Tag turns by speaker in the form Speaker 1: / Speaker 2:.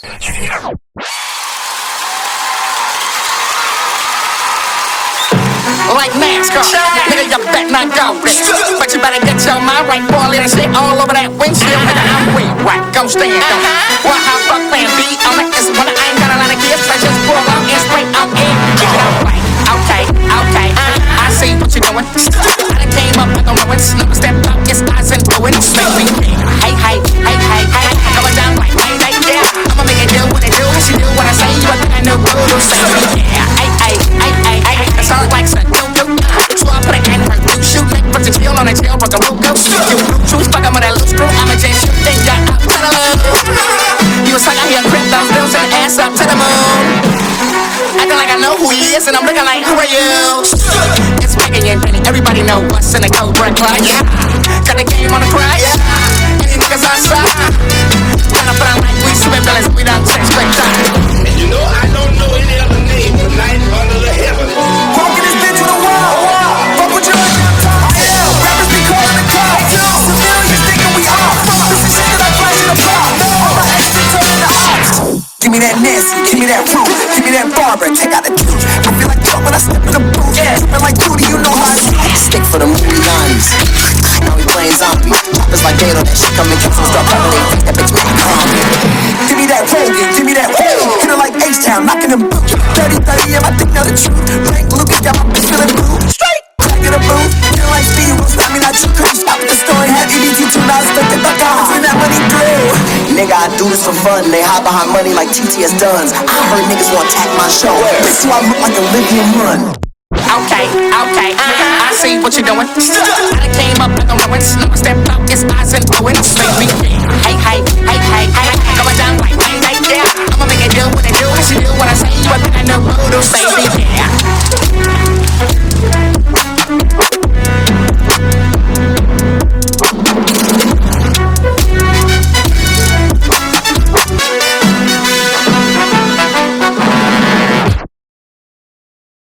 Speaker 1: Like NASCAR, nigga, you bet not go there. But you better get your mind right, boy, let it shit all over that windshield. Nigga, I'm with right, go stand on it. Well, how fuck plan B on it? It's when I ain't got a lot of gifts, I just pull out and straight out in. Kick it out right, okay, I see what you're doing. I done came up with the ruins, never step up, it's eyes and ruins. Make me hey, going down like hey, yeah. I'ma make it do what it do, how she do what I say, you a thing I know what to say. Yeah, hey, that's all like son. So I put an N-word, you shoot, make put the chill on the tail, broke a root, go shoot you. Choose, fuck, I'm with that loose screw, I'm a J shoot, then ya up to the moon. You a sucker here, grip those bills and ass up to the moon. Acting like I know who he is, and I'm looking like, who are you? It's Megan and Benny, everybody know what's in the code red clock, yeah. Got the game on the cry, yeah. Any niggas outside, kinda put on like we super villains, we done sex straight time.
Speaker 2: And you know I don't know any other name for night under the heaven.
Speaker 3: Walking this bitch with a wall. Fuck with your rappers be calling the cops. Civilians thinking we off. This is shit that I find in the bar. All my extra turn the ops. Give me that Nancy, give me that Ruth, give me that Barbara, take out the tooth. I feel like fuck when I step in the booth. Trippin' like Duty, you know how I do. Stick for the movie 90s. Now we playing zombie. Choppers like Gator, that shit come and kill some stuff. That bitch make me calm. Give me that Rogan, give me that Rogan. Hit her like H-Town, knocking them boots. 30-30, yeah, I think now the truth. Frank Lucas got my bitch feeling blue. Straight. Back in the booth. Feel like Steve, won't stop me, not you. Couldn't stop at the store and had EBT 2 dollars. Stuck in my car, turn that money through. Nigga, I do this for fun. They hide behind money like TTS Duns. I heard niggas want to attack my show. Bitch, do I look like Olivia Munn?
Speaker 1: Okay, I see what you're doing. I done came up with the ruins, never step up, it's eyes and ruins. Make me hey, going down like hey, yeah. I'ma make it do what it do, how she do what I say, you a thing I know who to say.